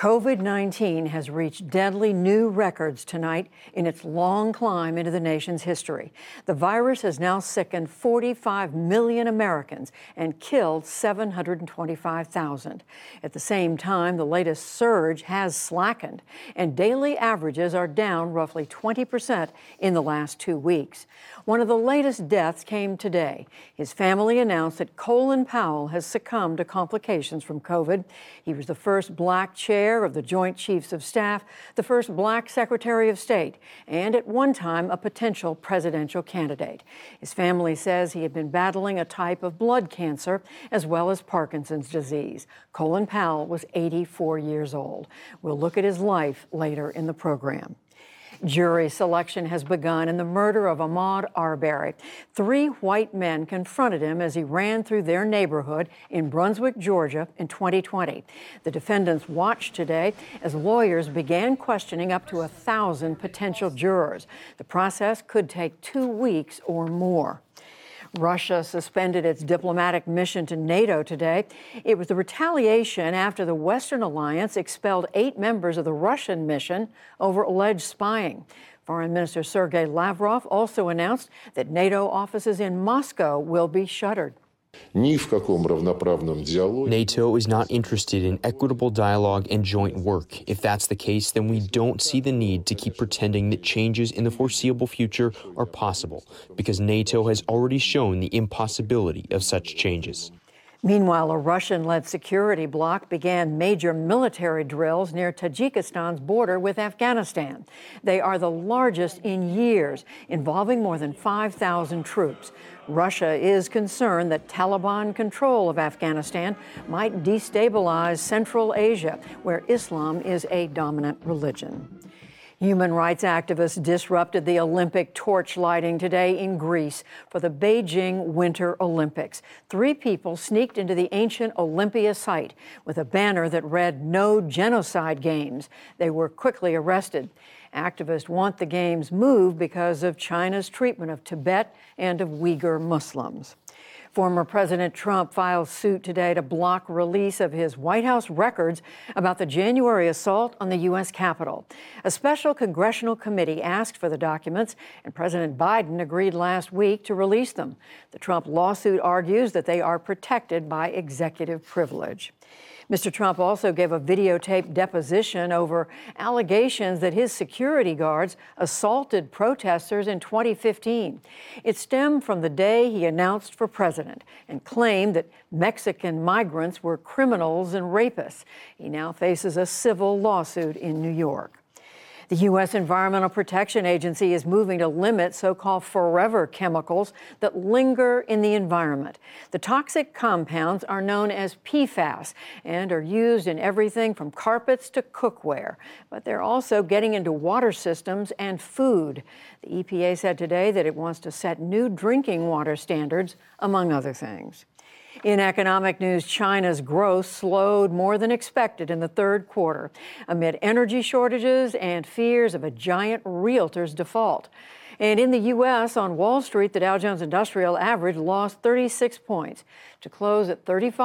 COVID-19 has reached deadly new records tonight in its long climb into the nation's history. The virus has now sickened 45 million Americans and killed 725,000. At the same time, the latest surge has slackened, and daily averages are down roughly 20% in the last 2 weeks. One of the latest deaths came today. His family announced that Colin Powell has succumbed to complications from COVID. He was the first black chair of the Joint Chiefs of Staff, the first black Secretary of State, and at one time a potential presidential candidate. His family says he had been battling a type of blood cancer as well as Parkinson's disease. Colin Powell was 84 years old. We'll look at his life later in the program. Jury selection has begun in the murder of Ahmaud Arbery. 3 white men confronted him as he ran through their neighborhood in Brunswick, Georgia in 2020. The defendants watched today as lawyers began questioning up to 1,000 potential jurors. The process could take 2 weeks or more. Russia suspended its diplomatic mission to NATO today. It was the retaliation after the Western alliance expelled 8 members of the Russian mission over alleged spying. Foreign Minister Sergei Lavrov also announced that NATO offices in Moscow will be shuttered. NATO is not interested in equitable dialogue and joint work. If that's the case, then we don't see the need to keep pretending that changes in the foreseeable future are possible, because NATO has already shown the impossibility of such changes. Meanwhile, a Russian-led security bloc began major military drills near Tajikistan's border with Afghanistan. They are the largest in years, involving more than 5,000 troops. Russia is concerned that Taliban control of Afghanistan might destabilize Central Asia, where Islam is a dominant religion. Human rights activists disrupted the Olympic torch lighting today in Greece for the Beijing Winter Olympics. 3 people sneaked into the ancient Olympia site with a banner that read "No Genocide Games." They were quickly arrested. Activists want the games moved because of China's treatment of Tibet and of Uyghur Muslims. Former President Trump filed suit today to block release of his White House records about the January assault on the U.S. Capitol. A special congressional committee asked for the documents, and President Biden agreed last week to release them. The Trump lawsuit argues that they are protected by executive privilege. Mr. Trump also gave a videotaped deposition over allegations that his security guards assaulted protesters in 2015. It stemmed from the day he announced for president and claimed that Mexican migrants were criminals and rapists. He now faces a civil lawsuit in New York. The U.S. Environmental Protection Agency is moving to limit so-called forever chemicals that linger in the environment. The toxic compounds are known as PFAS and are used in everything from carpets to cookware. But they're also getting into water systems and food. The EPA said today that it wants to set new drinking water standards, among other things. In economic news, China's growth slowed more than expected in the 3rd quarter amid energy shortages and fears of a giant realtor's default. And in the U.S., on Wall Street, the Dow Jones Industrial Average lost 36 points to close at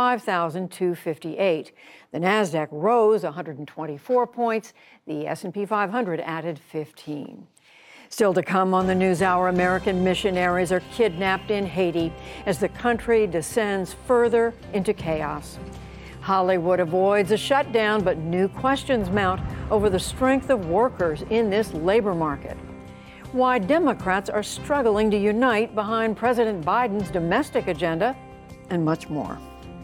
35,258. The Nasdaq rose 124 points. The S&P 500 added 15. Still to come on the NewsHour, American missionaries are kidnapped in Haiti as the country descends further into chaos. Hollywood avoids a shutdown, but new questions mount over the strength of workers in this labor market. Why Democrats are struggling to unite behind President Biden's domestic agenda, and much more.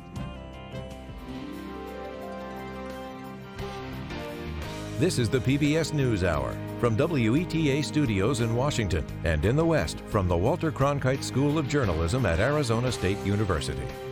This is the PBS NewsHour from WETA Studios in Washington and in the West from the Walter Cronkite School of Journalism at Arizona State University.